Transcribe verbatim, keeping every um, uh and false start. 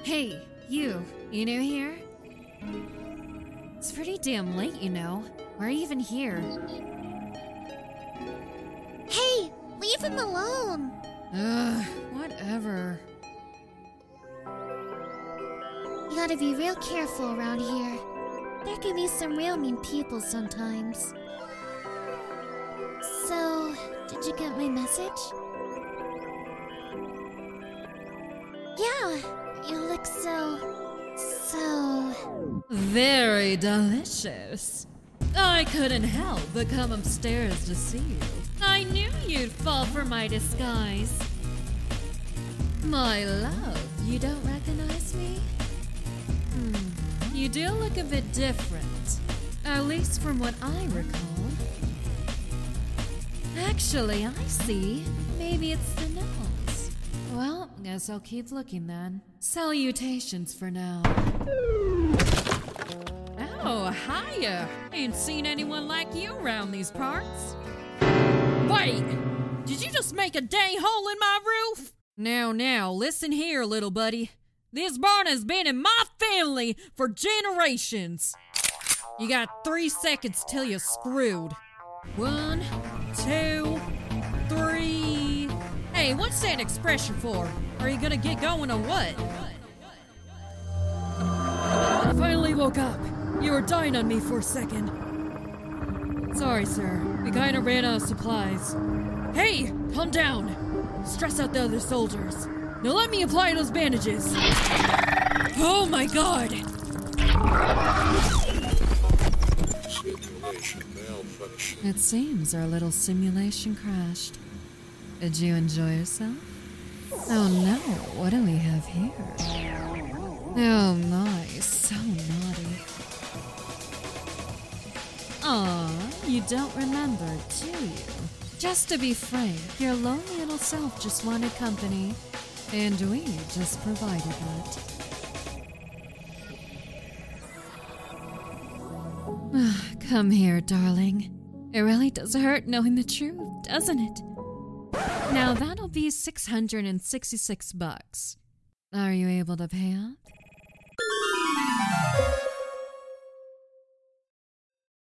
Hey, you. You new here? It's pretty damn late, you know. We're even here. Hey, leave him alone. Ugh, whatever. You gotta be real careful around here. There can be some real mean people sometimes. So, did you get my message? Yeah, you look so... so... Very delicious. I couldn't help but come upstairs to see you. I knew you'd fall for my disguise. My love, you don't recognize me? Hmm, you do look a bit different. At least from what I recall. Actually, I see. Maybe it's the nose. Well, guess I'll keep looking then. Salutations for now. Oh, hiya! Ain't seen anyone like you around these parts. Wait! Did you just make a dang hole in my roof? Now, now, listen here, little buddy. This barn has been in my family for generations. You got three seconds till you're screwed. One, two, three... Hey, what's that expression for? Are you gonna get going or what? I finally woke up. You were dying on me for a second. Sorry, sir. We kinda ran out of supplies. Hey, calm down. Stress out the other soldiers. Now let me apply those bandages. Oh my god! Simulation malfunction. It seems our little simulation crashed. Did you enjoy yourself? Oh no, what do we have here? Oh nice, so naughty. Aw, you don't remember, do you? Just to be frank, your lonely little self just wanted company, and we just provided that. Come here, darling. It really does hurt knowing the truth, doesn't it? Now that'll be six hundred sixty-six bucks. Are you able to pay up?